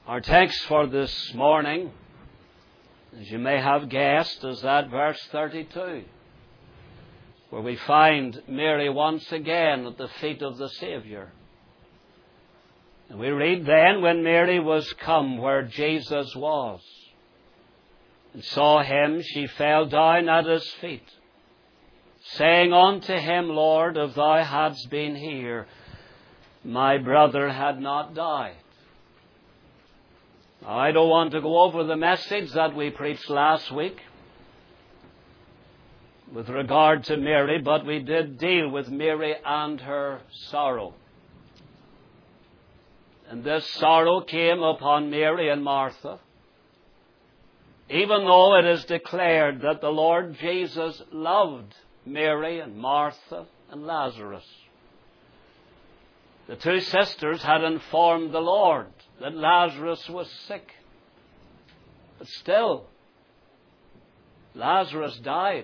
Our text for this morning, as you may have guessed, is that verse 32, where we find Mary once again at the feet of the Saviour. And we read, "Then when Mary was come where Jesus was, and saw him, she fell down at his feet, saying unto him, Lord, if thou hadst been here, my brother had not died." Now, I don't want to go over the message that we preached last week with regard to Mary, but we did deal with Mary and her sorrow. And this sorrow came upon Mary and Martha, even though it is declared that the Lord Jesus loved Mary and Martha and Lazarus. The two sisters had informed the Lord that Lazarus was sick. But still, Lazarus died.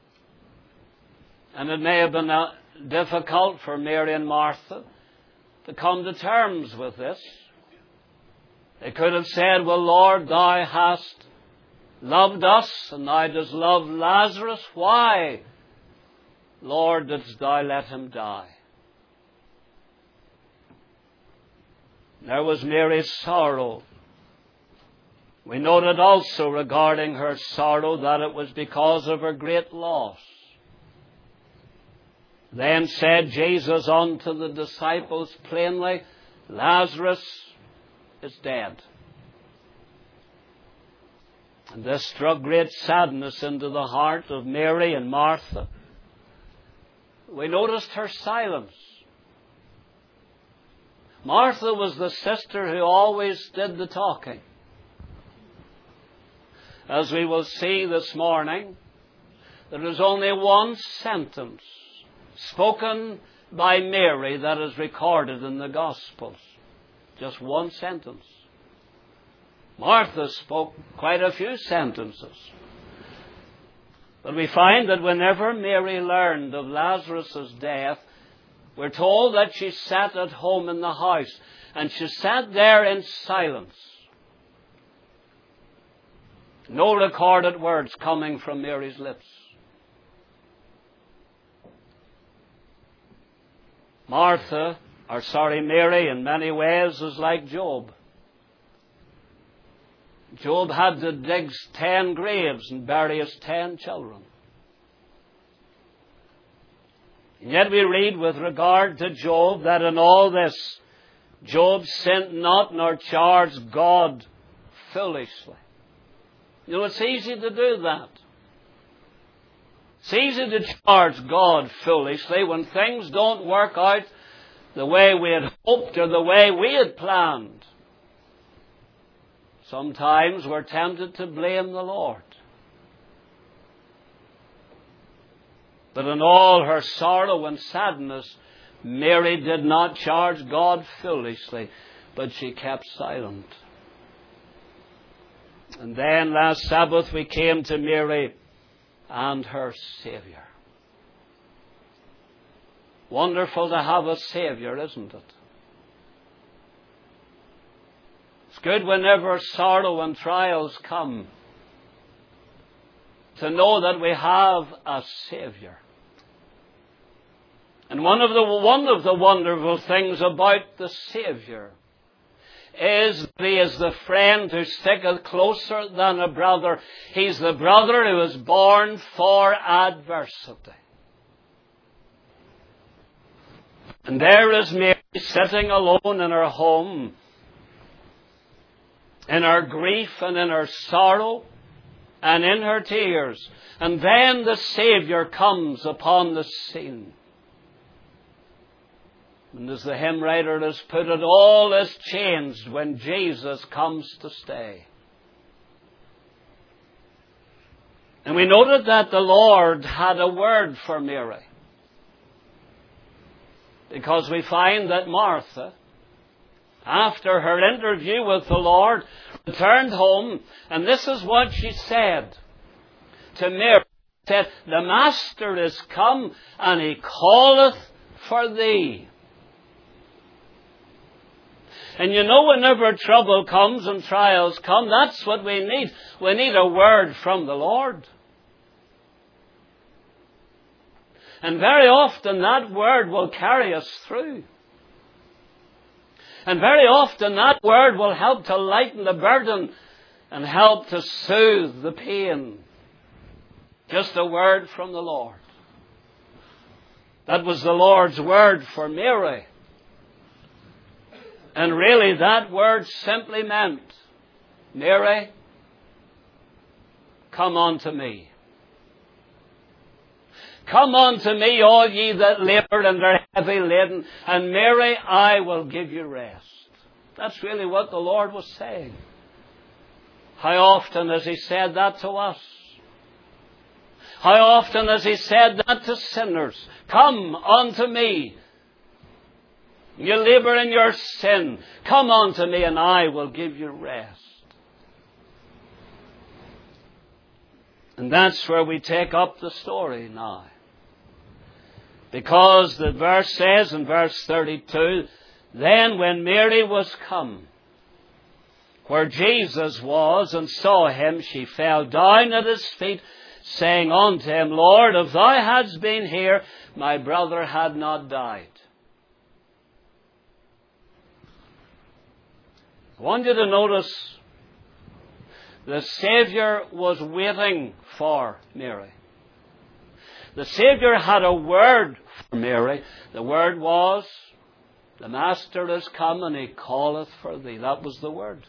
And it may have been difficult for Mary and Martha to come to terms with this. They could have said, "Well, Lord, thou hast loved us, and thou dost love Lazarus. Why, Lord, didst thou let him die?" There was Mary's sorrow. We noted also regarding her sorrow that it was because of her great loss. Then said Jesus unto the disciples plainly, "Lazarus is dead." And this struck great sadness into the heart of Mary and Martha. We noticed her silence. Martha was the sister who always did the talking. As we will see this morning, there is only one sentence spoken by Mary that is recorded in the Gospels. Just one sentence. Martha spoke quite a few sentences. But we find that whenever Mary learned of Lazarus' death, we're told that she sat at home in the house, and she sat there in silence. No recorded words coming from Mary's lips. Mary in many ways is like Job. Job had to dig 10 graves and bury his 10 children. And yet we read with regard to Job that in all this, Job sinned not nor charged God foolishly. You know, it's easy to do that. It's easy to charge God foolishly when things don't work out the way we had hoped or the way we had planned. Sometimes we're tempted to blame the Lord. But in all her sorrow and sadness, Mary did not charge God foolishly, but she kept silent. And then last Sabbath we came to Mary and her Saviour. Wonderful to have a Saviour, isn't it? It's good whenever sorrow and trials come to know that we have a Saviour. And one of the wonderful things about the Saviour is that He is the friend who sticketh closer than a brother. He's the brother who is born for adversity. And there is Mary sitting alone in her home, in her grief and in her sorrow and in her tears. And then the Saviour comes upon the scene. And as the hymn writer has put it, all is changed when Jesus comes to stay. And we noted that the Lord had a word for Mary. Because we find that Martha, after her interview with the Lord, returned home, and this is what she said to Mary. She said, "The Master is come, and He calleth for thee." And you know, whenever trouble comes and trials come, that's what we need. We need a word from the Lord. And very often that word will carry us through. And very often that word will help to lighten the burden and help to soothe the pain. Just a word from the Lord. That was the Lord's word for Mary. And really that word simply meant, Mary, come unto me. Come unto me, all ye that labour and are heavy laden, and Mary, I will give you rest. That's really what the Lord was saying. How often has He said that to us? How often has He said that to sinners? Come unto me. You labour in your sin. Come unto me and I will give you rest. And that's where we take up the story now. Because the verse says in verse 32, then when Mary was come, where Jesus was, and saw him, she fell down at his feet, saying unto him, Lord, if thou hadst been here, my brother had not died. I want you to notice the Saviour was waiting for Mary. The Saviour had a word for Mary. The word was, the Master is come and He calleth for thee. That was the word.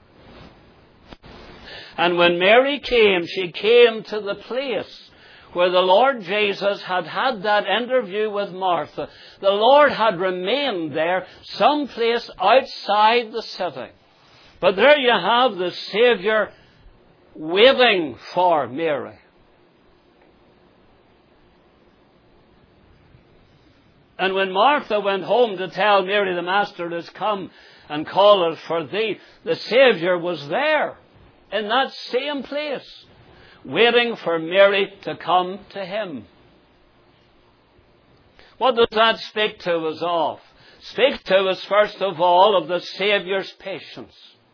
And when Mary came, she came to the place where the Lord Jesus had had that interview with Martha. The Lord had remained there, someplace outside the city. But there you have the Saviour waiting for Mary. And when Martha went home to tell Mary, the Master is come and calleth for thee, the Saviour was there in that same place, waiting for Mary to come to Him. What does that speak to us of? Speak to us first of all of the Saviour's patience.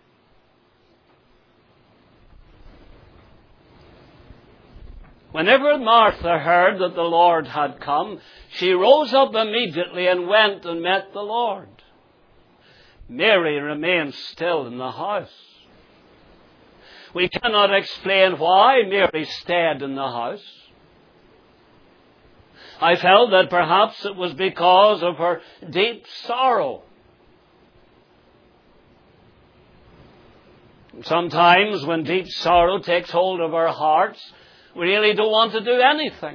Whenever Martha heard that the Lord had come, she rose up immediately and went and met the Lord. Mary remained still in the house. We cannot explain why Mary stayed in the house. I felt that perhaps it was because of her deep sorrow. Sometimes when deep sorrow takes hold of our hearts, we really don't want to do anything.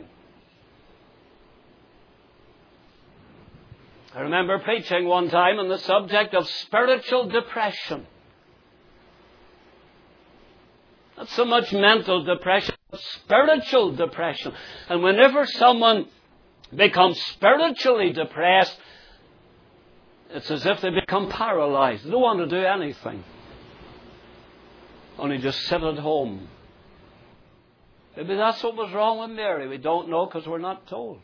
I remember preaching one time on the subject of spiritual depression. Not so much mental depression, but spiritual depression. And whenever someone becomes spiritually depressed, it's as if they become paralyzed. They don't want to do anything. Only just sit at home. Maybe that's what was wrong with Mary. We don't know because we're not told.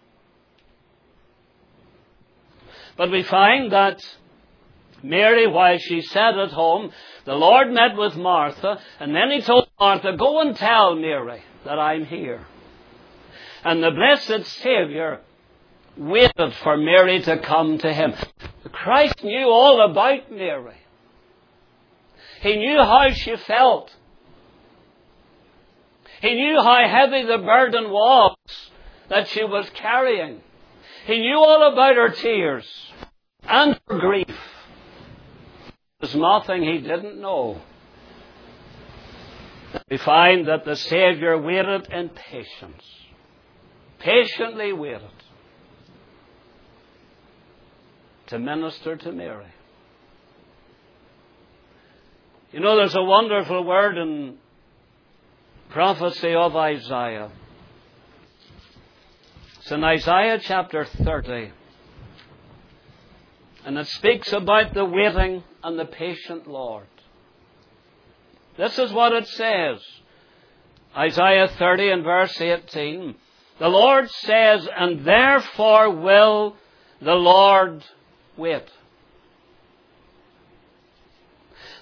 But we find that Mary, while she sat at home, the Lord met with Martha, and then He told Martha, go and tell Mary that I'm here. And the blessed Saviour waited for Mary to come to Him. Christ knew all about Mary. He knew how she felt. He knew how heavy the burden was that she was carrying. He knew all about her tears and her grief. There's nothing He didn't know. We find that the Saviour waited in patience. Patiently waited to minister to Mary. You know, there's a wonderful word in prophecy of Isaiah. It's in Isaiah chapter 30. And it speaks about the waiting and the patient Lord. This is what it says. Isaiah 30 and verse 18. The Lord says, and therefore will the Lord wait.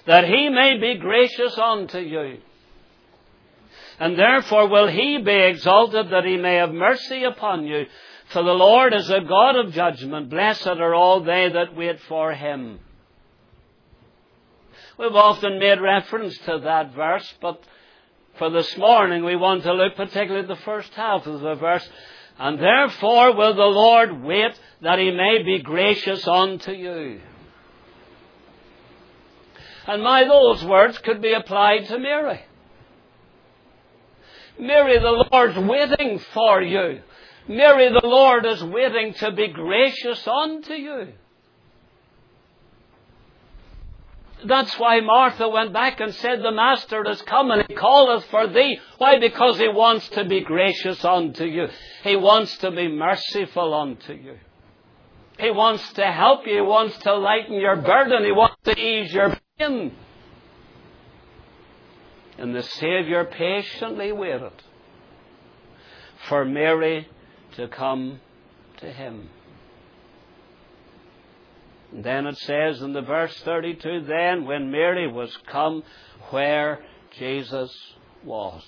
that he may be gracious unto you. And therefore will he be exalted, that he may have mercy upon you. For the Lord is a God of judgment. Blessed are all they that wait for him. We've often made reference to that verse, but for this morning we want to look particularly at the first half of the verse. And therefore will the Lord wait, that he may be gracious unto you. And those words could be applied to Mary. Mary, the Lord's waiting for you. Mary, the Lord is waiting to be gracious unto you. That's why Martha went back and said, the Master is come and he calleth for thee. Why? Because he wants to be gracious unto you. He wants to be merciful unto you. He wants to help you. He wants to lighten your burden. He wants to ease your pain. And the Saviour patiently waited for Mary to come to him. And then it says in the verse 32, then when Mary was come where Jesus was,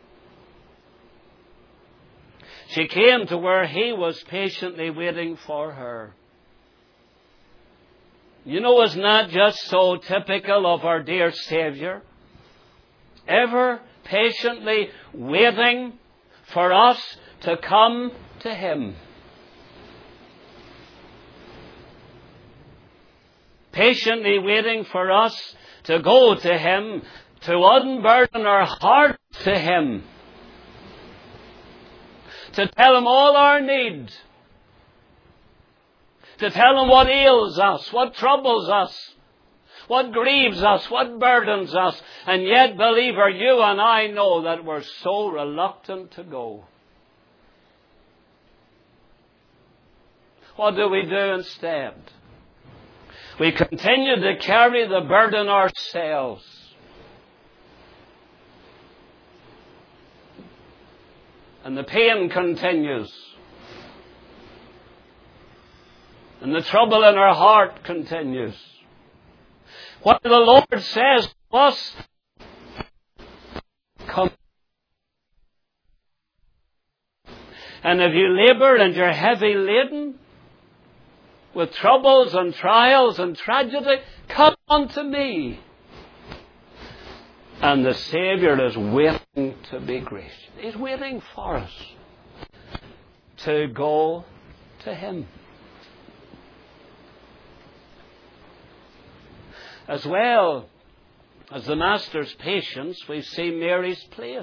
she came to where he was patiently waiting for her. You know, it's not just so typical of our dear Saviour, ever patiently waiting for us to come to him. Patiently waiting for us to go to him, to unburden our heart to him, to tell him all our needs, to tell him what ails us, what troubles us, what grieves us, what burdens us. And yet, believer, you and I know that we're so reluctant to go. What do we do instead? We continue to carry the burden ourselves. And the pain continues. And the trouble in our heart continues. What the Lord says to us, come. And if you labour and you're heavy laden with troubles and trials and tragedy, come unto me. And the Saviour is waiting to be gracious. He's waiting for us to go to him. As well as the Master's patience, we see Mary's place.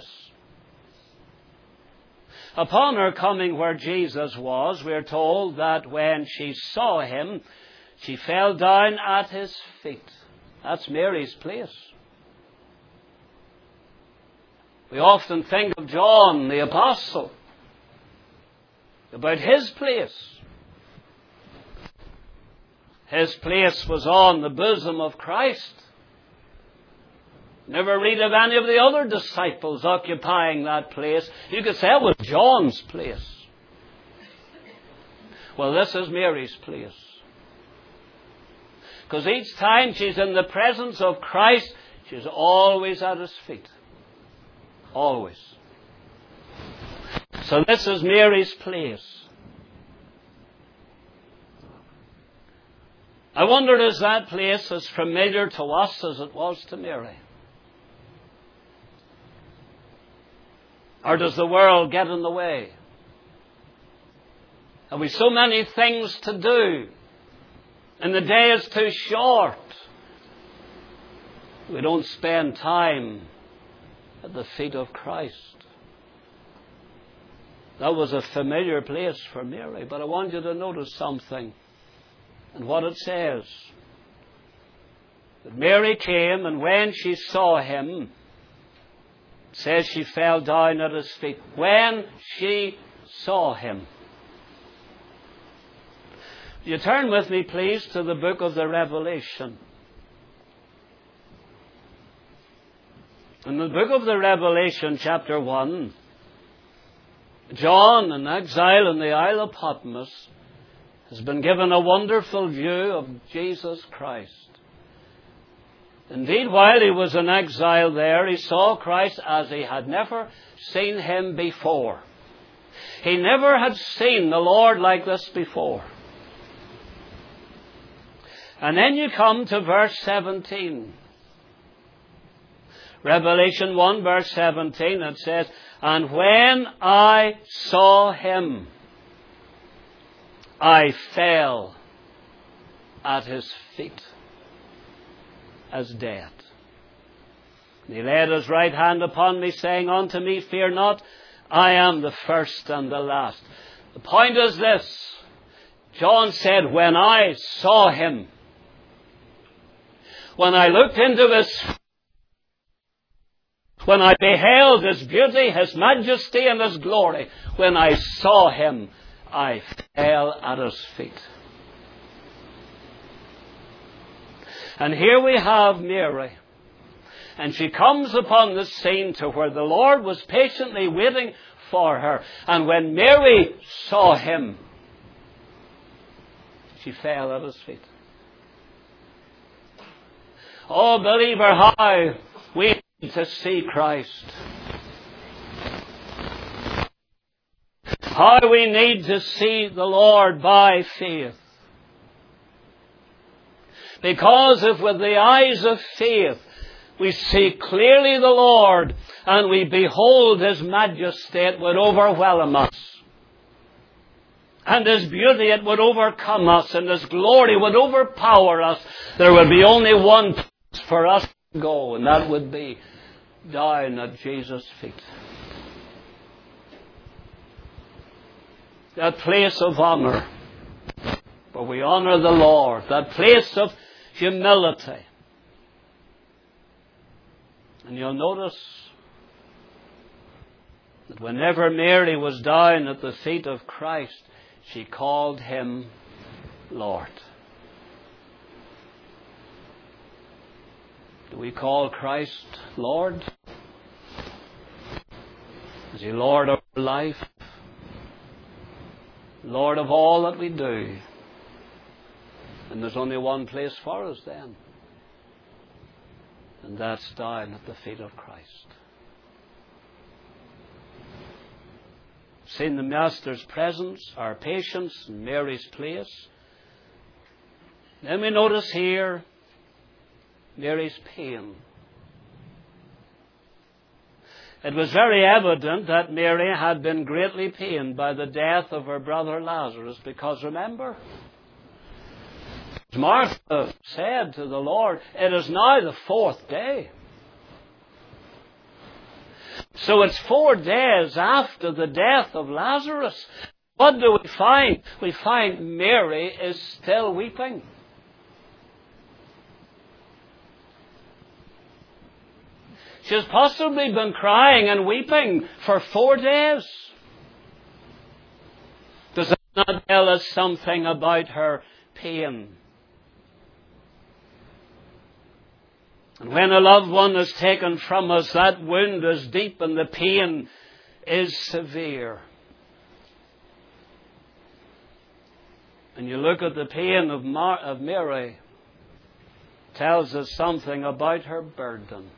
Upon her coming where Jesus was, we are told that when she saw him, she fell down at his feet. That's Mary's place. We often think of John the Apostle, about his place. His place was on the bosom of Christ. Never read of any of the other disciples occupying that place. You could say it was John's place. Well, this is Mary's place. Because each time she's in the presence of Christ, she's always at his feet. Always. So this is Mary's place. I wonder, is that place as familiar to us as it was to Mary? Or does the world get in the way? Have we so many things to do, and the day is too short? We don't spend time at the feet of Christ. That was a familiar place for Mary, but I want you to notice something and what it says. That Mary came, and when she saw him, it says she fell down at his feet. When she saw him. You turn with me, please, to the book of the Revelation. In the book of the Revelation, chapter 1, John, in exile in the Isle of Patmos, has been given a wonderful view of Jesus Christ. Indeed, while he was in exile there, he saw Christ as he had never seen him before. He never had seen the Lord like this before. And then you come to verse 17. Revelation 1 verse 17, it says, "And when I saw him, I fell at his feet as dead. And he laid his right hand upon me, saying unto me, Fear not, I am the first and the last." The point is this. John said, when I saw him, when I looked into his, when I beheld his beauty, his majesty, and his glory, when I saw him, I fell at his feet. And here we have Mary. And she comes upon the scene to where the Lord was patiently waiting for her. And when Mary saw him, she fell at his feet. Oh, believer, how we need to see Christ. How we need to see the Lord by faith. Because if with the eyes of faith we see clearly the Lord and we behold his majesty, it would overwhelm us. And his beauty, it would overcome us, and his glory would overpower us. There would be only one place for us to go, and that would be down at Jesus' feet. That place of honor, where we honor the Lord. That place of humility. And you'll notice that whenever Mary was down at the feet of Christ, she called him Lord. Do we call Christ Lord? Is he Lord of our life? Lord of all that we do? And there's only one place for us then. And that's down at the feet of Christ. Seen the Master's presence, our patience, in Mary's place. Then we notice here Mary's pain. It was very evident that Mary had been greatly pained by the death of her brother Lazarus, because remember, Martha said to the Lord, "It is now the 4th day." So it's 4 days after the death of Lazarus. What do we find? We find Mary is still weeping. She's possibly been crying and weeping for 4 days. Does that not tell us something about her pain? And when a loved one is taken from us, that wound is deep and the pain is severe. And you look at the pain of Mary, it tells us something about her burden.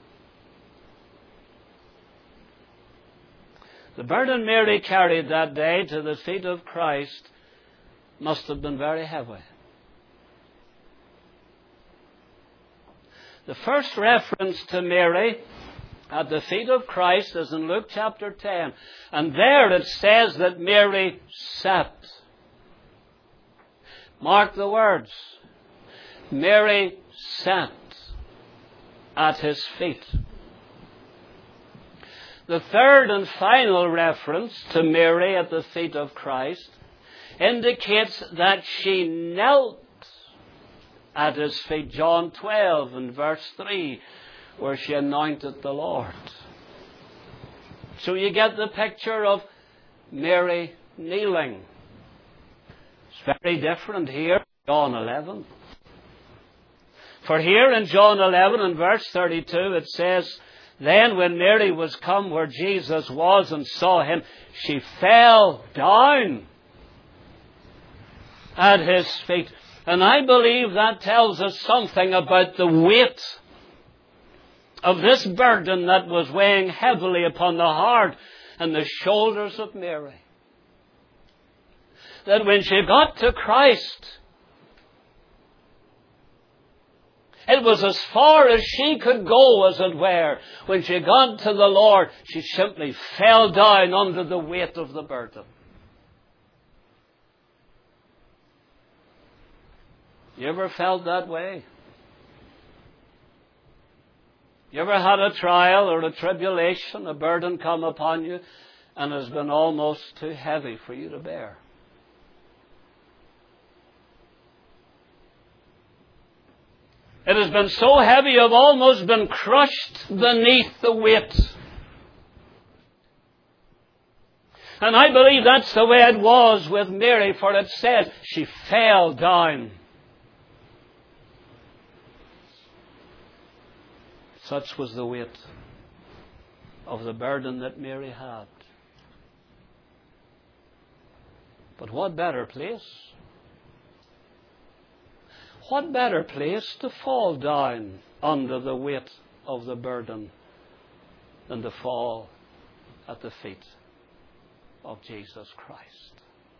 The burden Mary carried that day to the feet of Christ must have been very heavy. The first reference to Mary at the feet of Christ is in Luke chapter 10. And there it says that Mary sat. Mark the words. Mary sat at his feet. The third and final reference to Mary at the feet of Christ indicates that she knelt at his feet. John 12 and verse 3, where she anointed the Lord. So you get the picture of Mary kneeling. It's very different here in John 11. For here in John 11 and verse 32 it says, "Then when Mary was come where Jesus was and saw him, she fell down at his feet." And I believe that tells us something about the weight of this burden that was weighing heavily upon the heart and the shoulders of Mary. That when she got to Christ, it was as far as she could go, as it were. When she got to the Lord, she simply fell down under the weight of the burden. You ever felt that way? You ever had a trial or a tribulation, a burden come upon you, and has been almost too heavy for you to bear? It has been so heavy you've almost been crushed beneath the weight. And I believe that's the way it was with Mary, for it said she fell down. Such was the weight of the burden that Mary had. But what better place? What better place to fall down under the weight of the burden than to fall at the feet of Jesus Christ?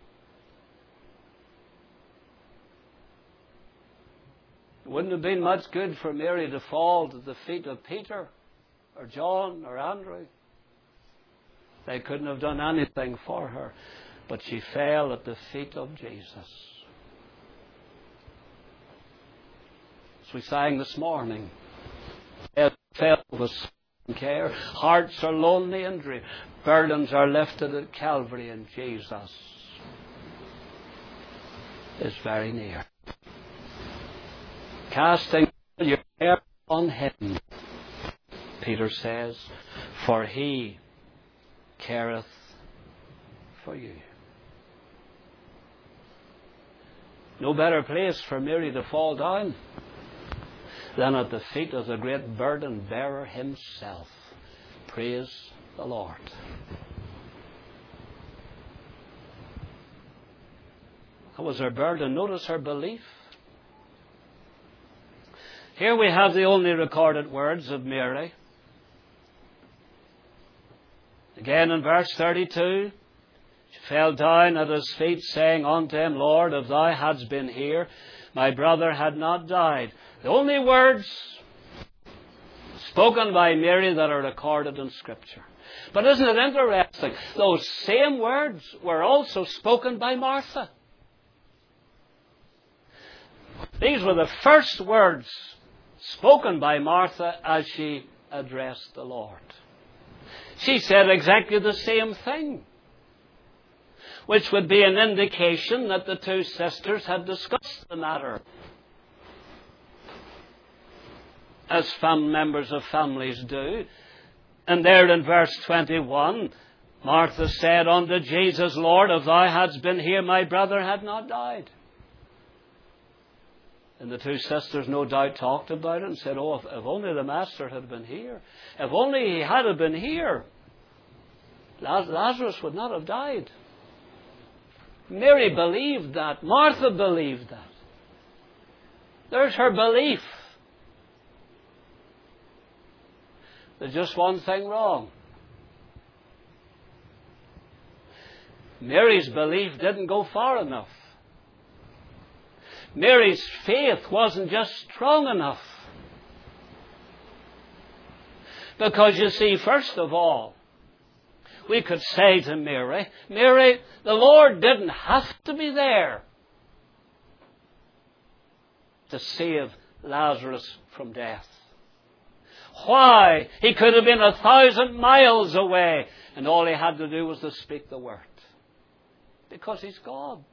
It wouldn't have been much good for Mary to fall to the feet of Peter or John or Andrew. They couldn't have done anything for her. But she fell at the feet of Jesus. As we sang this morning, fell with care. Hearts are lonely and dreary. Burdens are lifted at Calvary, and Jesus is very near. Casting your care on Him, Peter says, for He careth for you. No better place for Mary to fall down than at the feet of the great burden bearer Himself. Praise the Lord. That was her burden. Notice her belief. Here we have the only recorded words of Mary. Again in verse 32, she fell down at His feet, saying unto Him, Lord, if Thou hadst been here, my brother had not died. The only words spoken by Mary that are recorded in Scripture. But isn't it interesting? Those same words were also spoken by Martha. These were the first words spoken by Martha as she addressed the Lord. She said exactly the same thing, which would be an indication that the two sisters had discussed the matter, as members of families do. And there in verse 21, Martha said unto Jesus, Lord, if Thou hadst been here, my brother had not died. And the two sisters no doubt talked about it and said, oh, if only the Master had been here. If only he had been here, Lazarus would not have died. Mary believed that. Martha believed that. There's her belief. There's just one thing wrong. Mary's belief didn't go far enough. Mary's faith wasn't just strong enough. Because you see, first of all, we could say to Mary, Mary, the Lord didn't have to be there to save Lazarus from death. Why? He could have been 1,000 miles away, and all he had to do was to speak the word. Because He's God.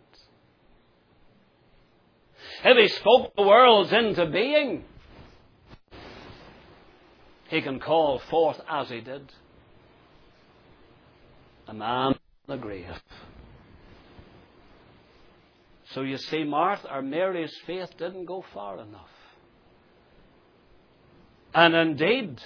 If He spoke the worlds into being, He can call forth, as He did, a man in the grave. So you see, Martha or Mary's faith didn't go far enough. And indeed,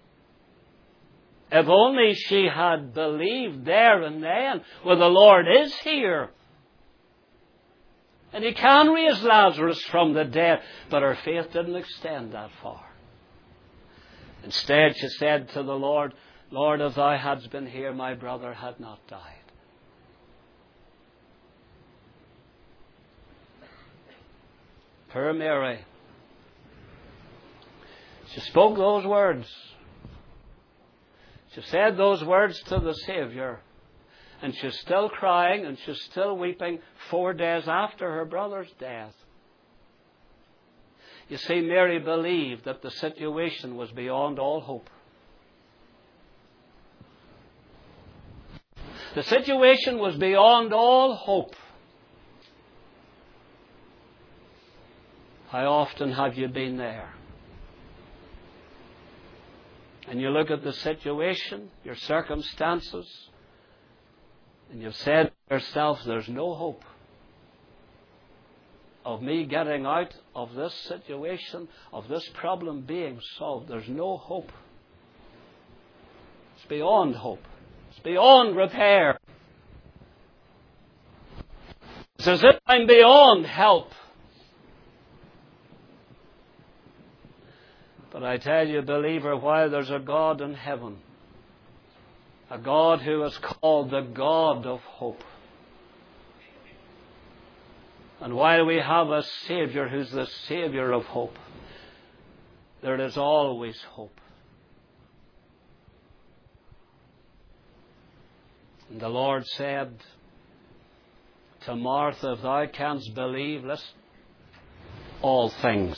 if only she had believed there and then, well, the Lord is here, and He can raise Lazarus from the dead, but her faith didn't extend that far. Instead, she said to the Lord, Lord, if thou hadst been here, my brother had not died. Poor Mary. She spoke those words. She said those words to the Savior. And she's still crying and she's still weeping 4 days after her brother's death. You see, Mary believed that the situation was beyond all hope. The situation was beyond all hope. How often have you been there? And you look at the situation, your circumstances, and you've said to yourself, there's no hope of me getting out of this situation, of this problem being solved. There's no hope. It's beyond hope. It's beyond repair. It's as if I'm beyond help. But I tell you, believer, while there's a God in heaven, a God who is called the God of hope, and while we have a Savior who's the Savior of hope, there is always hope. And the Lord said to Martha, if thou canst believe, listen, all things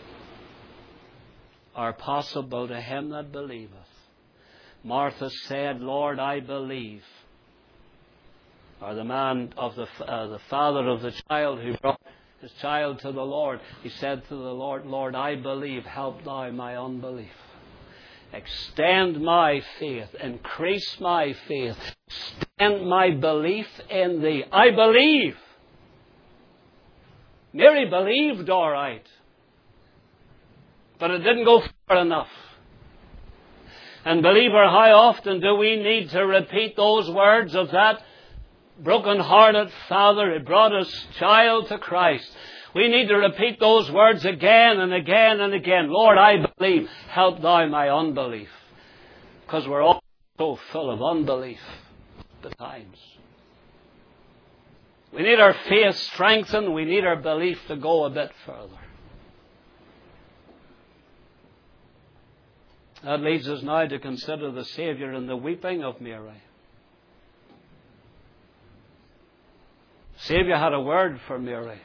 are possible to him that believeth. Martha said, Lord, I believe. Or the man of the father of the child who brought his child to the Lord, he said to the Lord, Lord, I believe, help thou my unbelief. Extend my faith, increase my faith, extend my belief in thee. I believe. Mary believed all right, but it didn't go far enough. And believer, how often do we need to repeat those words of that broken-hearted father who brought his child to Christ? We need to repeat those words again and again and again. Lord, I believe. Help thou my unbelief. Because we're all so full of unbelief at times. We need our faith strengthened. We need our belief to go a bit further. That leads us now to consider the Savior and the weeping of Mary. The Savior had a word for Mary.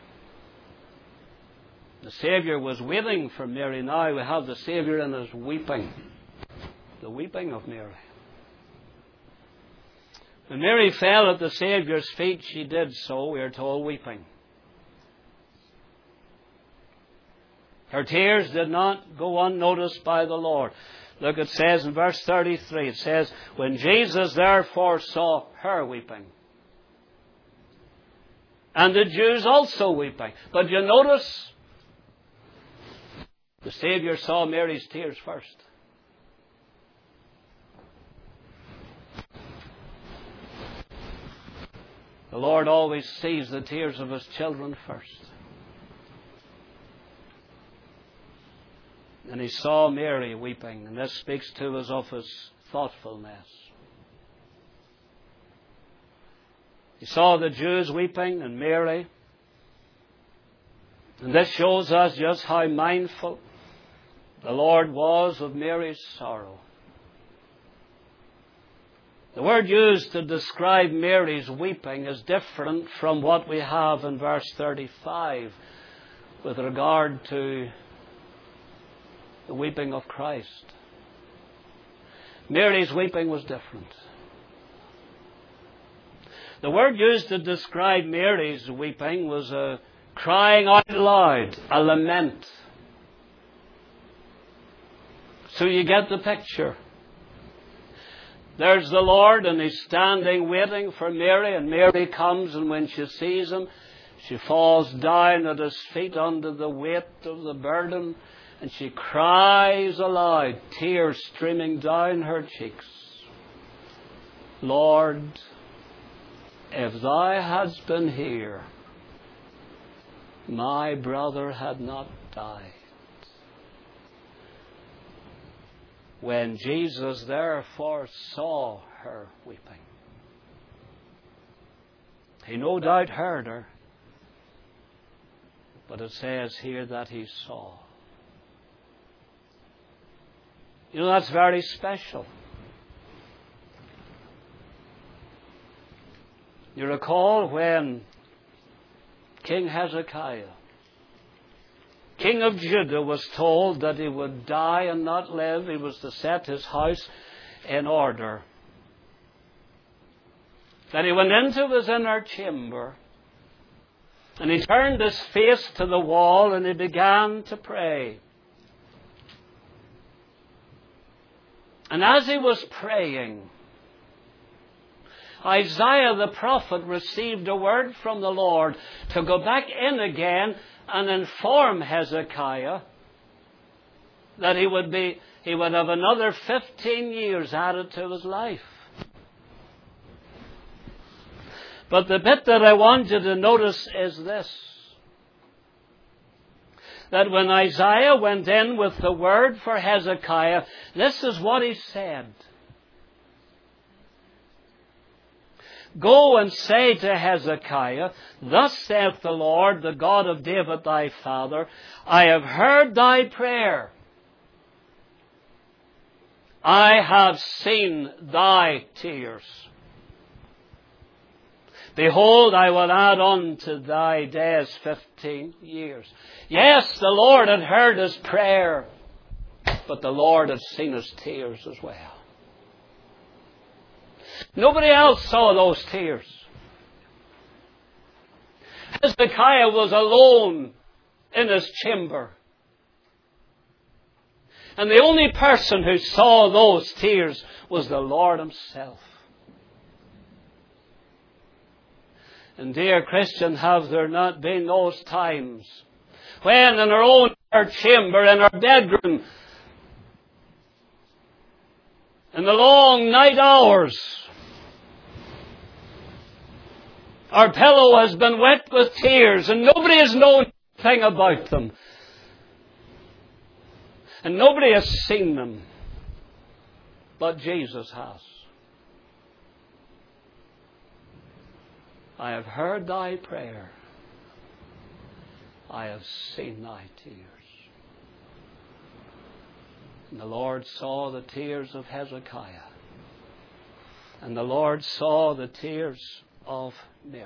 The Savior was waiting for Mary. Now we have the Savior in his weeping. The weeping of Mary. When Mary fell at the Saviour's feet, she did so, we are told, weeping. Her tears did not go unnoticed by the Lord. Look, it says in verse 33, it says, when Jesus therefore saw her weeping, and the Jews also weeping. But you notice, the Savior saw Mary's tears first. The Lord always sees the tears of his children first. And he saw Mary weeping, and this speaks to us of his thoughtfulness. He saw the Jews weeping and Mary. And this shows us just how mindful the Lord was of Mary's sorrow. The word used to describe Mary's weeping is different from what we have in verse 35 with regard to the weeping of Christ. Mary's weeping was different. The word used to describe Mary's weeping was a crying out loud, a lament. So you get the picture. There's the Lord, and he's standing waiting for Mary, and Mary comes, and when she sees him, she falls down at his feet under the weight of the burden, and she cries aloud, tears streaming down her cheeks. Lord, if thou hadst been here, my brother had not died. When Jesus therefore saw her weeping, he no doubt heard her, but it says here that he saw. You know, that's very special. You recall when King Hezekiah, king of Judah, was told that he would die and not live. He was to set his house in order. Then he went into his inner chamber and he turned his face to the wall and he began to pray. And as he was praying, Isaiah the prophet received a word from the Lord to go back in again and inform Hezekiah that he would have another 15 years added to his life. But the bit that I want you to notice is this: that when Isaiah went in with the word for Hezekiah, this is what he said. Go and say to Hezekiah, thus saith the Lord, the God of David thy father, I have heard thy prayer. I have seen thy tears. Behold, I will add unto thy days 15 years. Yes, the Lord had heard his prayer, but the Lord had seen his tears as well. Nobody else saw those tears. Hezekiah was alone in his chamber. And the only person who saw those tears was the Lord himself. And dear Christian, have there not been those times when in our chamber, in our bedroom, in the long night hours, our pillow has been wet with tears and nobody has known anything about them. And nobody has seen them, but Jesus has. I have heard thy prayer. I have seen thy tears. And the Lord saw the tears of Hezekiah. And the Lord saw the tears of Mary.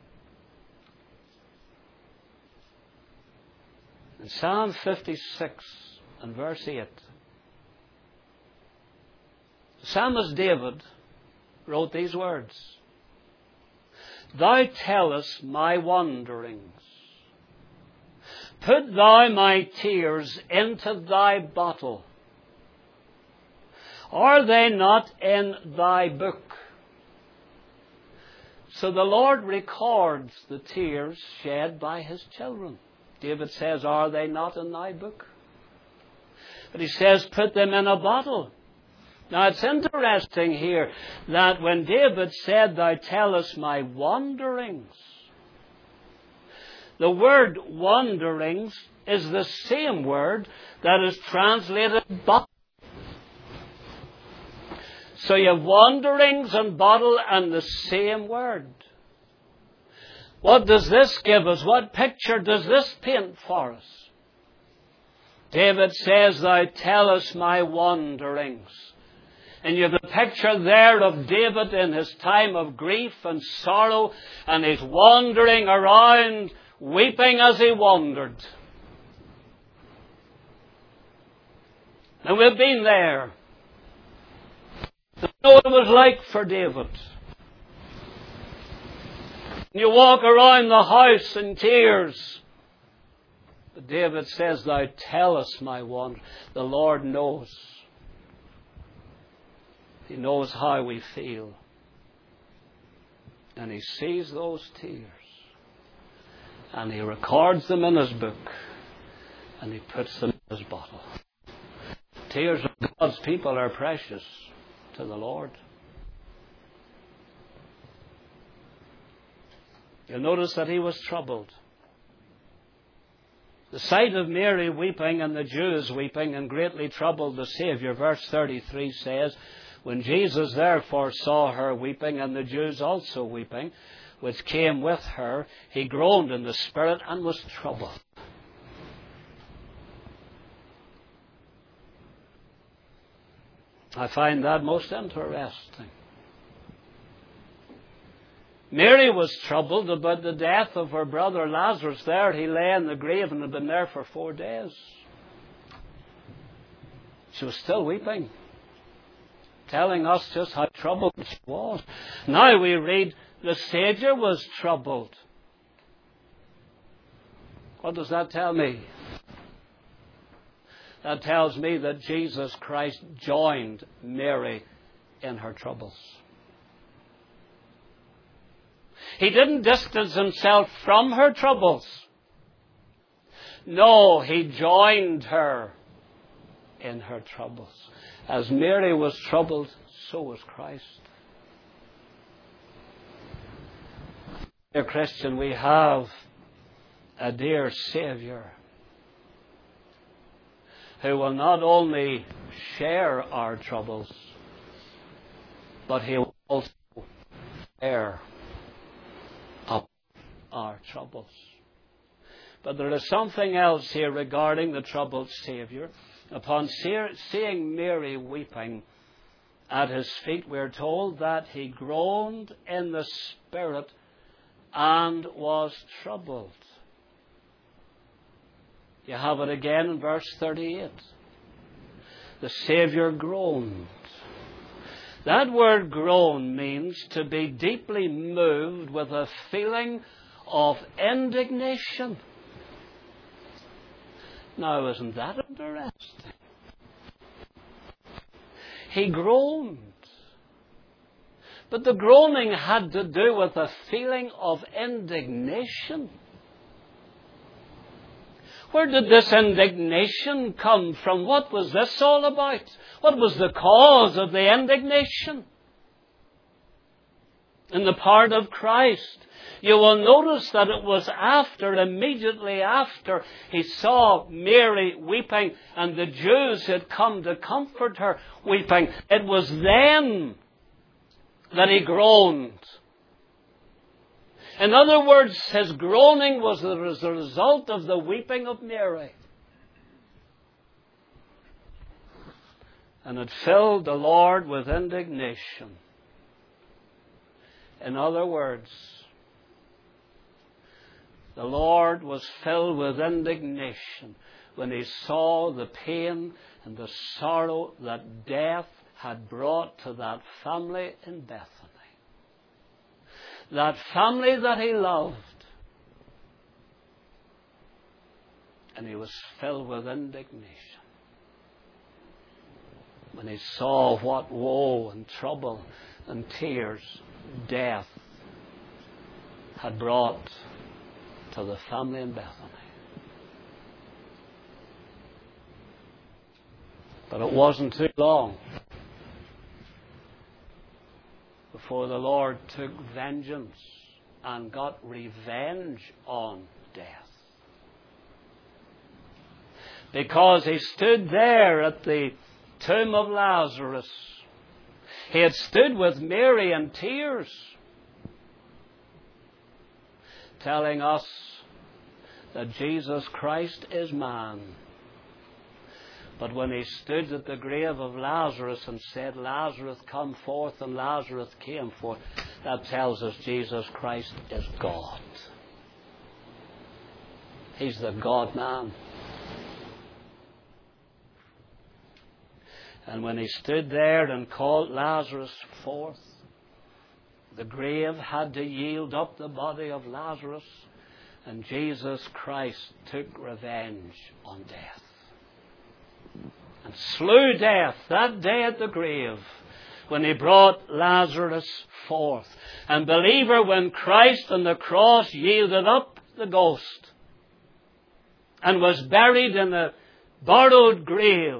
In Psalm 56 and verse 8, the psalmist David wrote these words: Thou tellest my wanderings. Put thou my tears into thy bottle. Are they not in thy book? So the Lord records the tears shed by his children. David says, are they not in thy book? But he says, put them in a bottle. Now it's interesting here that when David said, thou tellest my wanderings, the word wanderings is the same word that is translated bottle. So you have wanderings and bottle and the same word. What does this give us? What picture does this paint for us? David says, thou tellest my wanderings. And you have the picture there of David in his time of grief and sorrow, and he's wandering around, weeping as he wandered. And we've been there. I know what it was like for David. You walk around the house in tears. But David says, thou tellest my wonder. The Lord knows. He knows how we feel. And he sees those tears. And he records them in his book. And he puts them in his bottle. Tears of God's people are precious to the Lord. You'll notice that he was troubled. The sight of Mary weeping and the Jews weeping and greatly troubled the Saviour. Verse 33 says, when Jesus therefore saw her weeping and the Jews also weeping, which came with her, he groaned in the spirit and was troubled. I find that most interesting. Mary was troubled about the death of her brother Lazarus. There he lay in the grave and had been there for 4 days. She was still weeping, telling us just how troubled she was. Now we read the Saviour was troubled. What does that tell me? That tells me that Jesus Christ joined Mary in her troubles. He didn't distance himself from her troubles. No, he joined her in her troubles. As Mary was troubled, so was Christ. Dear Christian, we have a dear Saviour who will not only share our troubles, but he will also bear up our troubles. But there is something else here regarding the troubled Saviour. Upon seeing Mary weeping at his feet, we are told that he groaned in the spirit and was troubled. You have it again in verse 38. The Saviour groaned. That word groan means to be deeply moved with a feeling of indignation. Now, isn't that interesting? He groaned. But the groaning had to do with a feeling of indignation. Where did this indignation come from? What was this all about? What was the cause of the indignation? In the part of Christ, you will notice that it was immediately after he saw Mary weeping and the Jews had come to comfort her weeping. It was then that he groaned. In other words, his groaning was as a result of the weeping of Mary. And it filled the Lord with indignation. In other words, the Lord was filled with indignation when he saw the pain and the sorrow that death had brought to that family in Bethany. That family that he loved. And he was filled with indignation when he saw what woe and trouble and tears death had brought to the family in Bethany. But it wasn't too long before the Lord took vengeance and got revenge on death. Because he stood there at the tomb of Lazarus. He had stood with Mary in tears, telling us that Jesus Christ is man. But when he stood at the grave of Lazarus and said, Lazarus, come forth, and Lazarus came forth, that tells us Jesus Christ is God. He's the God-man. And when he stood there and called Lazarus forth, the grave had to yield up the body of Lazarus, and Jesus Christ took revenge on death. And slew death that day at the grave when he brought Lazarus forth. And believer, when Christ on the cross yielded up the ghost and was buried in a borrowed grave,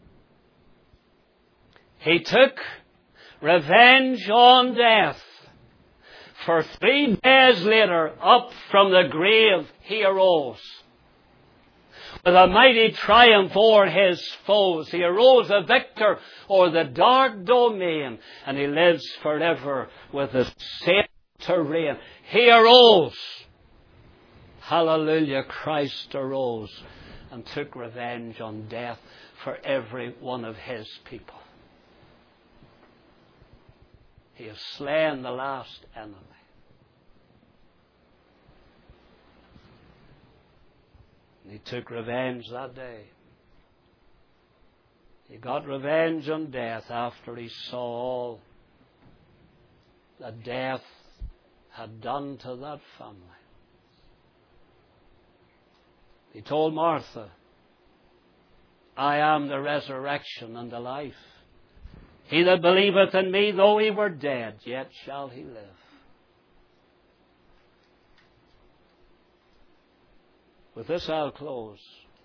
he took revenge on death. For 3 days later, up from the grave he arose. With a mighty triumph o'er his foes, he arose a victor o'er the dark domain, and he lives forever with the saints to reign. He arose. Hallelujah, Christ arose and took revenge on death for every one of his people. He has slain the last enemy. And he took revenge that day. He got revenge on death after he saw all that death had done to that family. He told Martha, I am the resurrection and the life. He that believeth in me, though he were dead, yet shall he live. With this I'll close.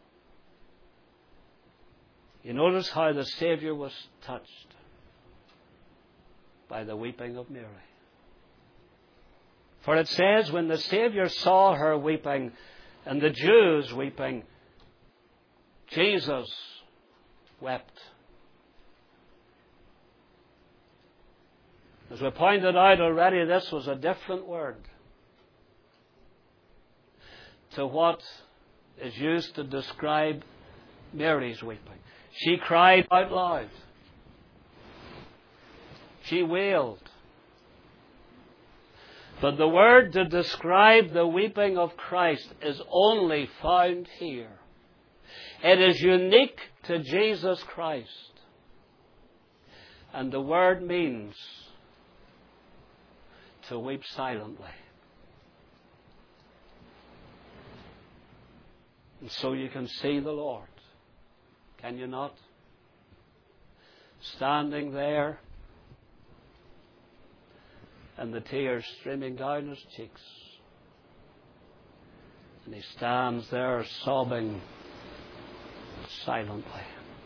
You notice how the Saviour was touched by the weeping of Mary. For it says, when the Saviour saw her weeping and the Jews weeping, Jesus wept. As we pointed out already, this was a different word to what is used to describe Mary's weeping. She cried out loud. She wailed. But the word to describe the weeping of Christ is only found here. It is unique to Jesus Christ. And the word means to weep silently. And so you can see the Lord, can you not? Standing there, and the tears streaming down his cheeks. And he stands there sobbing silently.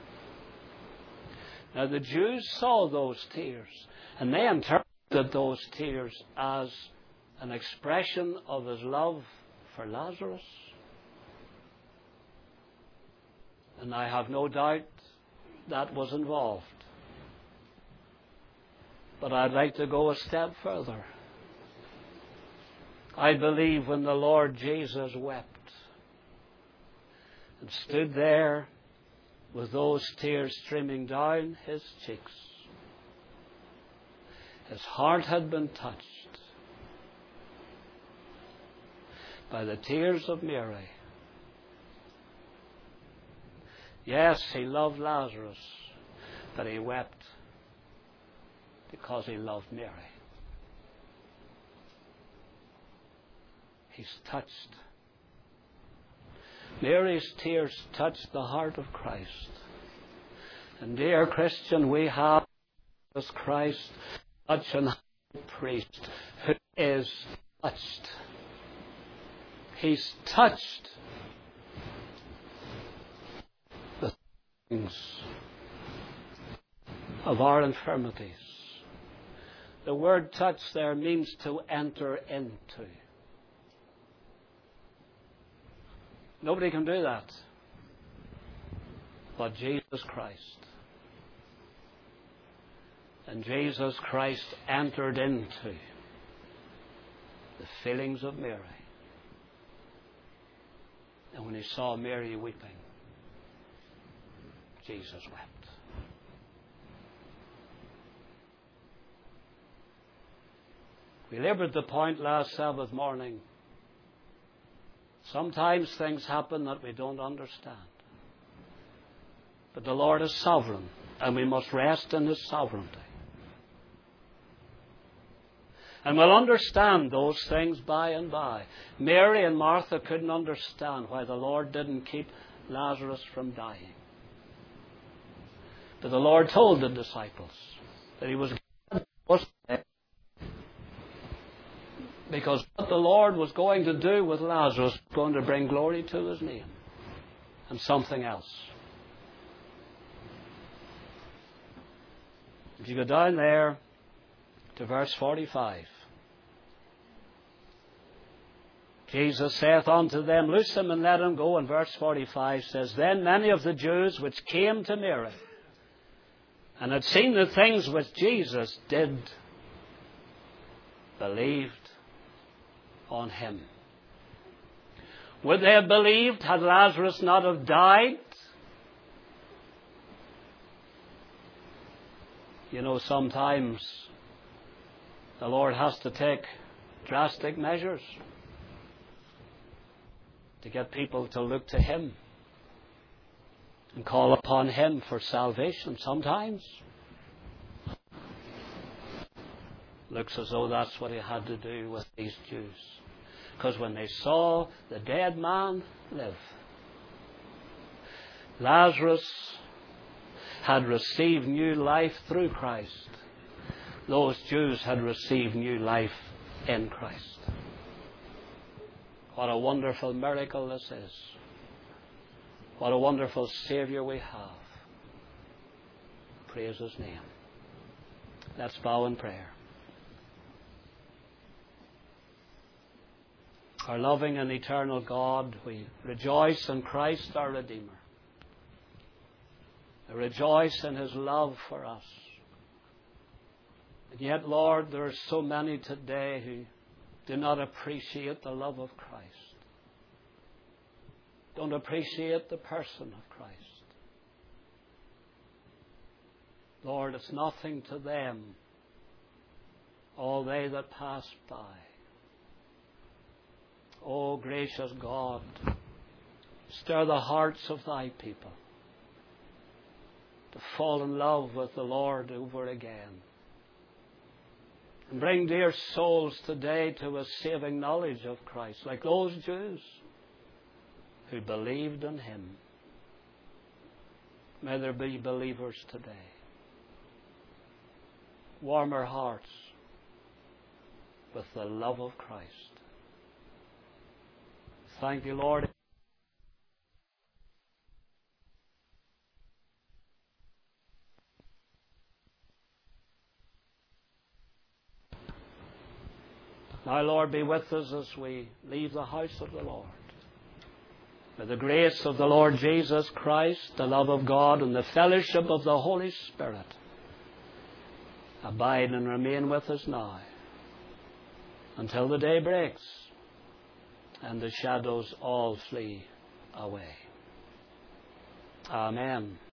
Now the Jews saw those tears, and they interpreted those tears as an expression of his love for Lazarus. And I have no doubt that was involved. But I'd like to go a step further. I believe when the Lord Jesus wept and stood there with those tears streaming down his cheeks, his heart had been touched by the tears of Mary. Yes, he loved Lazarus, but he wept because he loved Mary. He's touched. Mary's tears touched the heart of Christ. And dear Christian, we have Jesus Christ, such an high priest, who is touched. He's touched the things of our infirmities. The word touch there means to enter into. Nobody can do that but Jesus Christ. And Jesus Christ entered into the feelings of Mary. And when he saw Mary weeping, Jesus wept. We laboured the point last Sabbath morning. Sometimes things happen that we don't understand. But the Lord is sovereign, and we must rest in his sovereignty. And we'll understand those things by and by. Mary and Martha couldn't understand why the Lord didn't keep Lazarus from dying. But the Lord told the disciples that he was dead, because what the Lord was going to do with Lazarus was going to bring glory to his name and something else. If you go down there to verse 45. Jesus saith unto them, Loose him and let him go. And verse 45 says, Then many of the Jews which came to Mary and had seen the things which Jesus did, believed on him. Would they have believed had Lazarus not have died? You know, sometimes the Lord has to take drastic measures to get people to look to him and call upon him for salvation. Sometimes looks as though that's what he had to do with these Jews. Because when they saw the dead man live, Lazarus had received new life through Christ. Those Jews had received new life in Christ. What a wonderful miracle this is. What a wonderful Savior we have. Praise his name. Let's bow in prayer. Our loving and eternal God, we rejoice in Christ our Redeemer. We rejoice in his love for us. And yet, Lord, there are so many today who do not appreciate the love of Christ. Don't appreciate the person of Christ. Lord, it's nothing to them, all they that pass by. O gracious God, stir the hearts of thy people to fall in love with the Lord over again. And bring dear souls today to a saving knowledge of Christ, like those Jews who believed in him. May there be believers today. Warm our hearts with the love of Christ. Thank you, Lord. Now, Lord, be with us as we leave the house of the Lord. May the grace of the Lord Jesus Christ, the love of God, and the fellowship of the Holy Spirit abide and remain with us now until the day breaks and the shadows all flee away. Amen.